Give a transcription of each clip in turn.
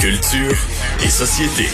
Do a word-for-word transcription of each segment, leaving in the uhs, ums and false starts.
Culture et société.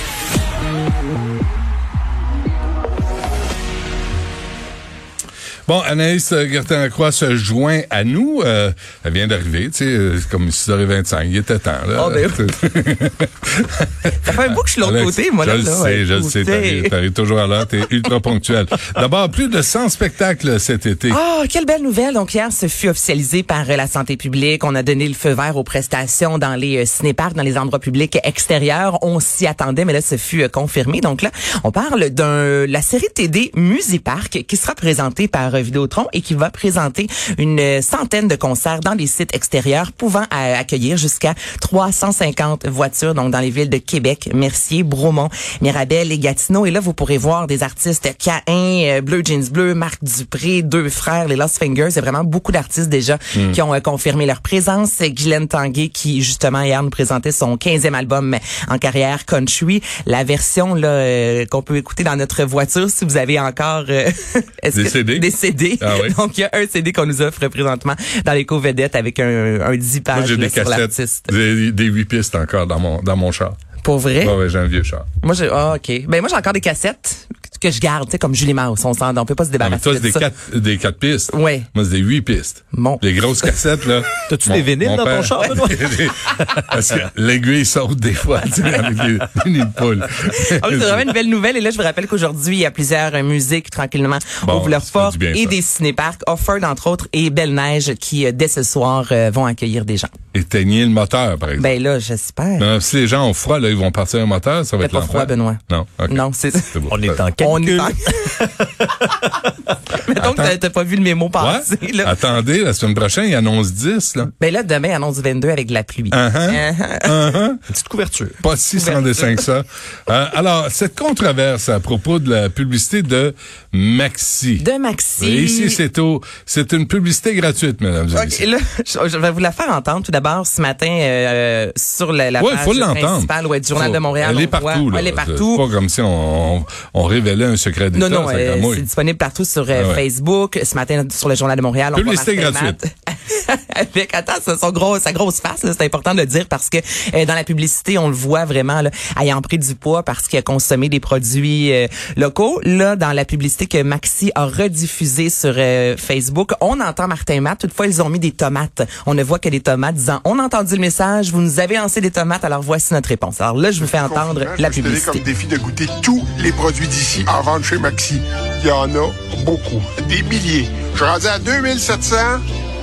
Bon, Anaïs Gertin-Lacroix se joint à nous. Euh, elle vient d'arriver, tu sais, comme six heures vingt-cinq. Il était temps, là. Oh, ben ça fait un bout que je suis de l'autre côté, moi, là. Je le sais, ouais, je le sais. T'arrives, t'arrives toujours à l'heure, t'es ultra ponctuel. D'abord, plus de cent spectacles cet été. Ah, oh, quelle belle nouvelle. Donc, hier, ce fut officialisé par euh, la santé publique. On a donné le feu vert aux prestations dans les euh, cinéparcs, dans les endroits publics extérieurs. On s'y attendait, mais là, ce fut euh, confirmé. Donc là, on parle d'un la série T D Musipark qui sera présentée par Vidéotron et qui va présenter une centaine de concerts dans les sites extérieurs pouvant euh, accueillir jusqu'à trois cent cinquante voitures, donc dans les villes de Québec, Mercier, Bromont, Mirabel et Gatineau. Et là, vous pourrez voir des artistes Caïn, euh, Bleu Jeans Bleu, Marc Dupré, Deux Frères, les Lost Fingers. C'est vraiment beaucoup d'artistes déjà mm. qui ont euh, confirmé leur présence. Guylaine Tanguay qui, justement, hier nous présentait son quinzième album en carrière country. La version là euh, qu'on peut écouter dans notre voiture si vous avez encore euh, des C D. Des C D. Ah oui. Donc, il y a un C D qu'on nous offre présentement dans l'éco-vedette avec un, un dix pages. Moi, j'ai des sur cassettes, l'artiste. des, des huit pistes encore dans mon, dans mon char. Pour vrai? Ouais, ouais, j'ai un vieux char. Moi, j'ai, ah, OK. Ben, moi, j'ai encore des cassettes que je garde, tu sais, comme Julie Mars, on s'en, on peut pas se débarrasser. Non, mais toi, c'est de des ça. quatre, des quatre pistes. Ouais. Moi, c'est des huit pistes. Bon. Les grosses cassettes, là. T'as-tu mon, des vinyles dans père, ton char, Benoît? Parce que l'aiguille saute des fois, tu sais, avec des, des nids de poule. Ah oui, c'est vraiment une belle nouvelle. Et là, je vous rappelle qu'aujourd'hui, il y a plusieurs euh, musiques tranquillement bon, ouvrent leurs portes bien, et ça. des cinéparcs, Offord entre autres, et Belle Neige qui, euh, dès ce soir, euh, vont accueillir des gens. Éteignez le moteur, par exemple. Ben là, j'espère. Non, si les gens ont froid, là, ils vont partir un moteur, ça va Faites être pas l'enfer. froid, Benoît. Non, okay. Non, c'est... c'est bon. On est en calcul. On est en... Mettons que t'as, t'as pas vu le mémo passer, Ouais. là. Attendez, la semaine prochaine, il annonce dix, là. Ben là, demain, il annonce vingt-deux avec de la pluie. Uh-huh. Uh-huh. Une petite couverture. Pas si sans dessin que ça. Euh, alors, cette controverse à propos de la publicité de Maxi. De Maxi. Et ici, c'est au, c'est une publicité gratuite, mesdames et OK, messieurs. là, je, je vais vous la faire entendre tout d'abord ce matin euh, sur la, la Ouais, page faut l'entendre. principale ouais, du Journal Faut, de Montréal. Elle est on voit- partout, là. Elle est partout. C'est pas comme si on, on, on révélait un secret d'État. Non, non, ça euh, gramouille. c'est disponible partout sur euh, Ah ouais. Facebook. Ce matin, sur le Journal de Montréal, on voit Publicité Martin gratuite. Matt avec, attends, ça, son gros, sa grosse face, là, c'est important de le dire parce que euh, dans la publicité, on le voit vraiment, là, ayant pris du poids parce qu'il a consommé des produits euh, locaux. Là, dans la publicité que Maxi a rediffusée sur euh, Facebook, on entend Martin Matt. Toutefois, ils ont mis des tomates. On ne voit que des tomates disant, on a entendu le message, vous nous avez lancé des tomates, alors voici notre réponse. Alors là, je vous fais entendre Confinement, la je me suis donné publicité. comme défi de goûter tous les produits d'ici en vente chez Maxi. Il y en a beaucoup. Des milliers. Je suis rendu à deux mille sept cents.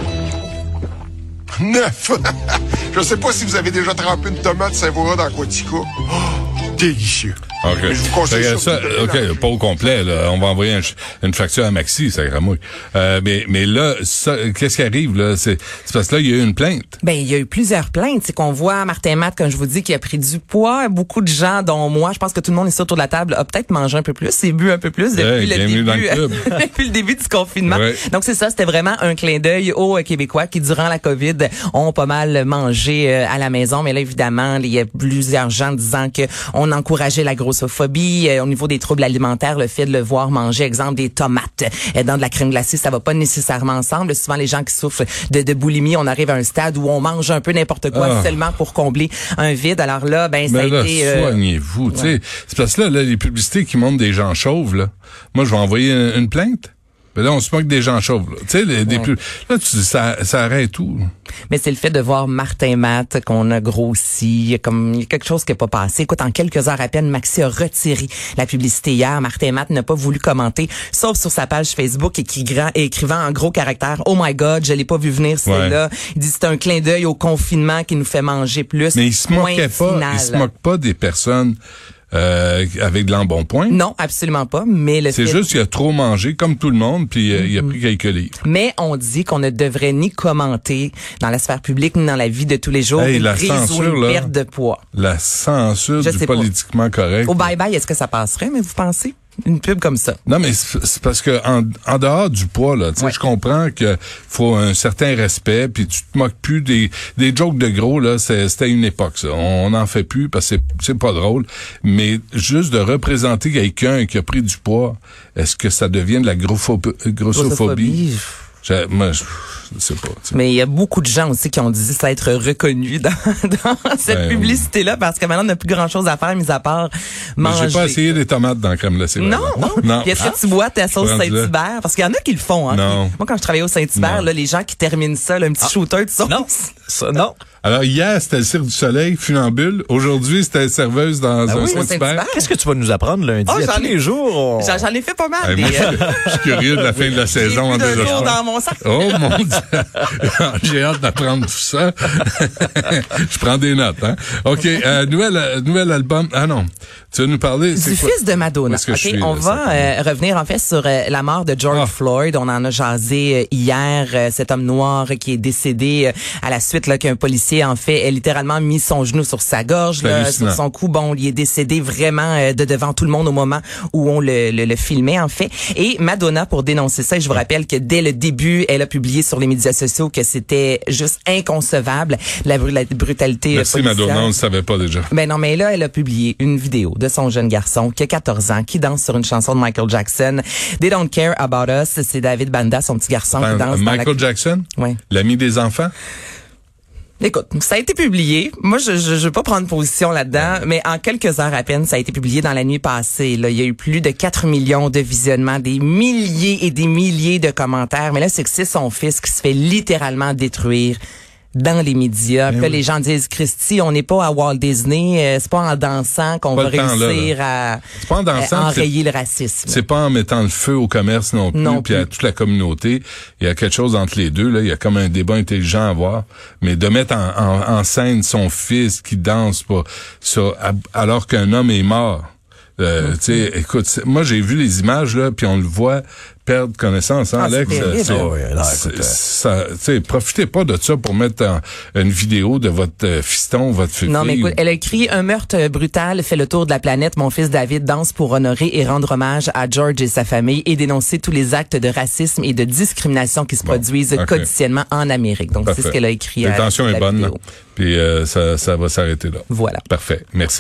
Neuf. Je sais pas si vous avez déjà trempé une tomate savoura dans Quatico. Oh, délicieux. OK. Mais je vous conseille Fait que ça, ça, vous OK, donnez pas au complet, là. On va envoyer un ch- une facture à Maxi, ça gramouille. Euh, mais, mais là, ça, qu'est-ce qui arrive, là? C'est, c'est parce que là, il y a eu une plainte. Ben, il y a eu plusieurs plaintes. C'est qu'on voit Martin Matt, comme je vous dis, qui a pris du poids. Beaucoup de gens, dont moi, je pense que tout le monde ici autour de la table a peut-être mangé un peu plus, s'est bu un peu plus depuis Ouais, le bienvenue début, dans le club. depuis le début du confinement. Ouais. Donc c'est ça, c'était vraiment un clin d'œil aux euh, Québécois qui, durant la COVID, ont pas mal mangé euh, à la maison. Mais là, évidemment, il y a plusieurs gens disant que on encourageait la grossophobie euh, au niveau des troubles alimentaires, le fait de le voir manger, exemple, des tomates euh, dans de la crème glacée, ça va pas nécessairement ensemble. Souvent, les gens qui souffrent de, de boulimie, on arrive à un stade où on mange un peu n'importe quoi Ah. seulement pour combler un vide. Alors là, ben ça a Mais là, été... euh, soignez-vous, tu sais. C'est parce que là, là, les publicités qui montrent des gens chauves, là. Moi, je vais envoyer une, une plainte. Mais là, on se moque des gens chauves, là. Tu sais, les- des Ouais. pub- là, tu dis, ça, ça arrête tout. Mais c'est le fait de voir Martin Matt qu'on a grossi, il y a comme il y a quelque chose qui n'est pas passé. Écoute, en quelques heures à peine, Maxi a retiré la publicité hier. Martin Matt n'a pas voulu commenter, sauf sur sa page Facebook, écrivant, écrivant en gros caractères, oh my God, je l'ai pas vu venir, c'est Ouais. là. Il dit c'est un clin d'œil au confinement qui nous fait manger plus. Mais il se Point moquait pas, final. il se moque pas des personnes euh, avec de l'embonpoint. Non, absolument pas. Mais le C'est fait- juste qu'il a trop mangé, comme tout le monde, puis euh, il a Mm-hmm. pris quelques livres. Mais on dit qu'on ne devrait ni commenter dans la sphère publique ni dans la vie de tous les jours Hey, une la prise ou censure, une là. perte de poids. La censure Je du sais pas. politiquement correct. Au bye-bye, est-ce que ça passerait, mais vous pensez? Une pub comme ça. Non, mais c'est c'est parce que en, en dehors du poids, là, tu sais, Ouais. je comprends que faut un certain respect, puis tu te moques plus des des jokes de gros, là, c'est- c'était une époque, ça. On n'en fait plus parce que c'est c'est pas drôle. Mais juste de représenter quelqu'un qui a pris du poids, est-ce que ça devient de la grossopho- grossophobie? Grossophobie. Je, moi, je, je sais pas. T'sais. Mais il y a beaucoup de gens aussi qui ont dit s'être reconnus dans, dans cette Ben, publicité-là parce que maintenant, on n'a plus grand-chose à faire, mis à part manger. J'ai pas essayé des tomates dans la crème glacée. Non, non. non. Puis est-ce que tu bois ta sauce Saint-Hubert? Parce qu'il y en a qui le font. Hein. Non. Puis moi, quand je travaillais au Saint-Hubert, là, les gens qui terminent ça, là, un petit ah. shooter de sauce. Non, ça, non. Alors, hier, c'était le Cirque du Soleil, funambule. Aujourd'hui, c'était serveuse dans ah un oui, Saint-Hubert. Qu'est-ce que tu vas nous apprendre lundi? Oh, à tous les jours? On... J'en, j'en ai fait pas mal. Hey, des, moi, euh... je suis curieux de la fin de la saison en deux déjà. jours dans mon sac. Oh mon Dieu! J'ai hâte d'apprendre tout ça. Je prends des notes, hein? OK, euh, nouvel, euh, nouvel album. Ah non, tu vas nous parler... Du quoi? fils de Madonna. Que OK, suis, on là, va euh, revenir en fait sur euh, la mort de George ah. Floyd. On en a jasé euh, hier. Euh, cet homme noir qui est décédé euh, à la suite là, qu'un policier en fait a littéralement mis son genou sur sa gorge, là, sur son cou. Bon, il est décédé vraiment euh, de devant tout le monde au moment où on le, le, le filmait en fait. Et Madonna, pour dénoncer ça, et je vous rappelle que dès le début, elle a publié sur les médias sociaux que c'était juste inconcevable la, la brutalité Merci policière. Madonna, on ne savait pas déjà. Ben non, mais là, elle a publié une vidéo de son jeune garçon qui a quatorze ans, qui danse sur une chanson de Michael Jackson. They Don't Care About Us. C'est David Banda, son petit garçon, ben, qui danse Michael dans la... Jackson? Oui. L'ami des enfants? Écoute, ça a été publié. Moi, je je, je veux pas prendre position là-dedans, mais en quelques heures à peine, ça a été publié dans la nuit passée. Là, il y a eu plus de quatre millions de visionnements, des milliers et des milliers de commentaires. Mais là, c'est que c'est son fils qui se fait littéralement détruire dans les médias. Puis oui. Les gens disent, Christy, on n'est pas à Walt Disney, euh, c'est pas en dansant qu'on va réussir là, là. à, pas en dansant, à enrayer le racisme. C'est pas en mettant le feu au commerce non plus, non puis plus. À toute la communauté. Il y a quelque chose entre les deux. Là, il y a comme un débat intelligent à avoir. Mais de mettre en, en, en scène son fils qui danse pas, ça, alors qu'un homme est mort. Euh, mm-hmm. Tu sais, écoute, moi j'ai vu les images là, puis on le voit perdre connaissance, hein, ah, Alex. C'est c'est, oh, oui, là, écoute, c'est, ça, tu sais, profitez pas de ça pour mettre en, une vidéo de votre euh, fiston, votre fille. Non, mais écoute, elle a écrit un meurtre brutal fait le tour de la planète. Mon fils David danse pour honorer et rendre hommage à George et sa famille et dénoncer tous les actes de racisme et de discrimination qui se bon, produisent okay. quotidiennement en Amérique. Donc Parfait. C'est ce qu'elle a écrit. L'intention est bonne, vidéo. Puis euh, ça, ça va s'arrêter là. Voilà. Parfait. Merci.